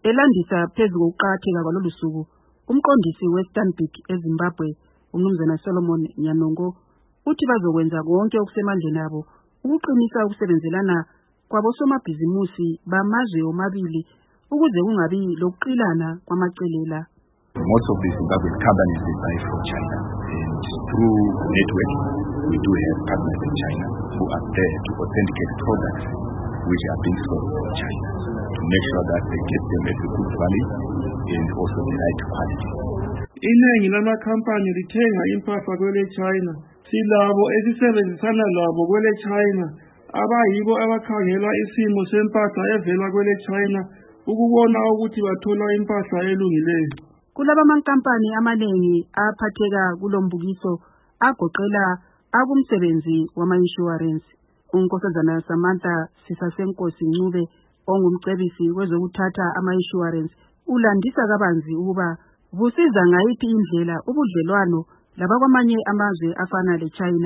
Elandisa phezu kokuqakatheka kwalolu suku, umqondisi weStanbic eZimbabwe, uMnumzana Solomon Nyanongo, uthi bazokwenza konke okusemandleni abo ukuqinisa ukusebenzelana kwabosomabhizimusi bamazwe omabili ukuze kungabi lokuqilana kwamacelela. Most of the Zimbabwean companies they buy from China, and through network we do have partners in China who are there to authenticate products which are being sold in China to make sure that they get them at a good value and also the right quality. Iningi lamakhampani lithenga impahla kwele China. Silabo esisebenzisana labo kwele China abayibo abakhangela isimo sempahla evela kwele China ukubona ukuthi bathola impahla elungileyo. Kulaba amankampani amaningi aphatheka kulombukiso agoqela akumsebenzi wama-insurance. Unkosazana Samantha Sisasenkosi Ncube ongumcebisi wezokuthatha ama-insurance ulandisa kabanzi ukuba busiza ngayiphi indlela ubudlelwano labakwamanye amazwe afana le-China.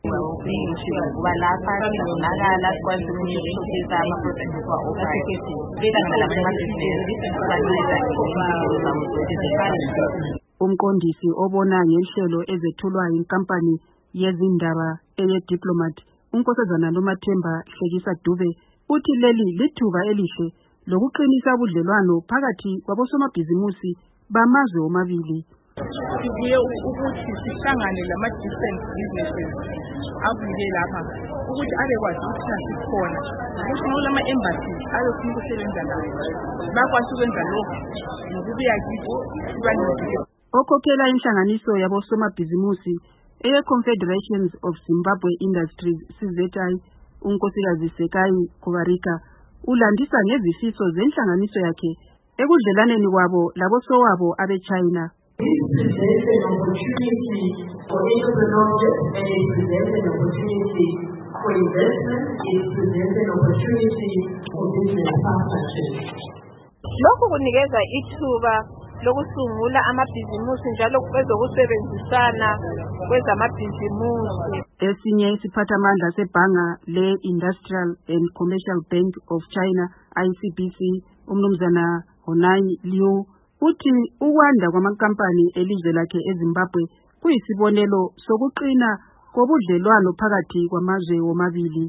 Umqondisi obona ngehlelo ezethulwa inkampani yezindaba eye-Diplomat, unkosazana Nomathemba Hlekisa Dube, uthi leli lithuba elihle lokuqinisa ubudlelwano phakathi kwabosomabhizimusi bamazwe omabili. Sibuye ukuthi sihlangane lama-different businesses abuye lapha ukuthi abekwazi ukuthi sikhona ukuthi nolama-embassy ayofuna ukusebenza nayo bakwazi ukwenza lokho nokubuya kithi sibancedise. Okhokhela inhlanganiso yabosomabhizimusi eye-Confederations of Zimbabwe Industries CZI, unkosikazi Sekai Kubarika, ulandisa ngezifiso zenhlanganiso yakhe ekudlelaneni kwabo labosowabo abe-China. This presents an opportunity for entrepreneurship, and it presents an opportunity for investment, it presents an opportunity for business partnerships. Lokhu kunikeza ithuba lokusungula amabhizimusi njalo kwezokusebenzisana kwezamabhizimusi. Esinye isiphathamandla sebhanga le-Industrial and Commercial Bank of China, ICBC, uMnumzana Honai Liu, uthi ukwanda kwamankampani elizwe lakhe eZimbabwe kuyisibonelo sokuqina kobudlelwano phakathi kwamazwe womabili.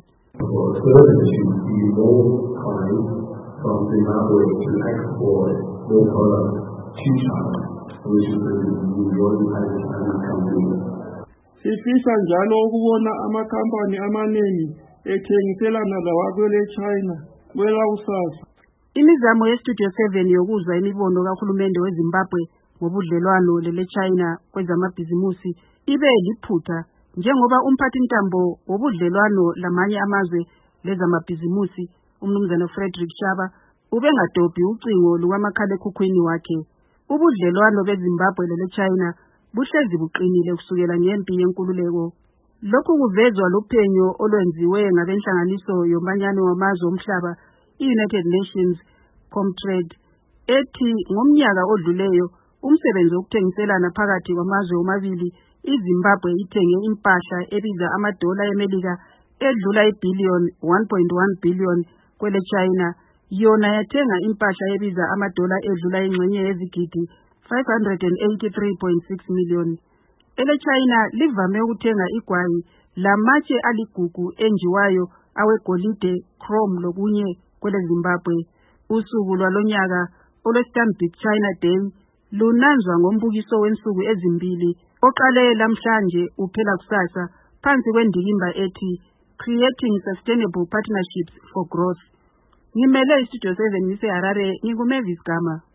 Sifisa njalo ukubona amakhampani amaningi ethengiselana lawakwele China kwelakusasa. Imizamo yeStudio 7 yokuzwa imibono kahulumende weZimbabwe ngobudlelwano lele-China kwezamabhizimusi ibe liphutha njengoba umphathintambo wobudlelwano lamanye amazwe lezamabhizimusi uMnumzana Frederick Shaba ubengadobhi ucingo lukamakhalekhukhwini wakhe. Ubudlelwano beZimbabwe lele-China buhlezi buqinile kusukela ngempi yenkululeko. Lokhu kuvezwa luphenyo olwenziwe ngabenhlanganiso yomanyano wamazwe omhlaba i-United Nations Comtrade ethi ngomnyaka odluleyo umsebenzi wokuthengiselana phakathi kwamazwe omabili iZimbabwe ithenge impahla ebiza amadola eMelika edlula ibhiliyoni 1.1 billion kwele China, yona yathenga impahla ebiza amadola edlula ingxenye yezigidi 583.6 million. Ele China livame ukuthenga igwayi lamatshe aligugu enjiwayo awegolide, chrome lokunye kwele Zimbabwe. Usuku lwalonyaka olweStanbic China Day lunanzwa ngombukiso wensuku ezimbili oqale lamhlanje uphela kusasa phansi kwendikimba ethi Creating Sustainable Partnerships for Growth. Ngimele iStudio 7 ngise Harare, ngikuMavis Gama.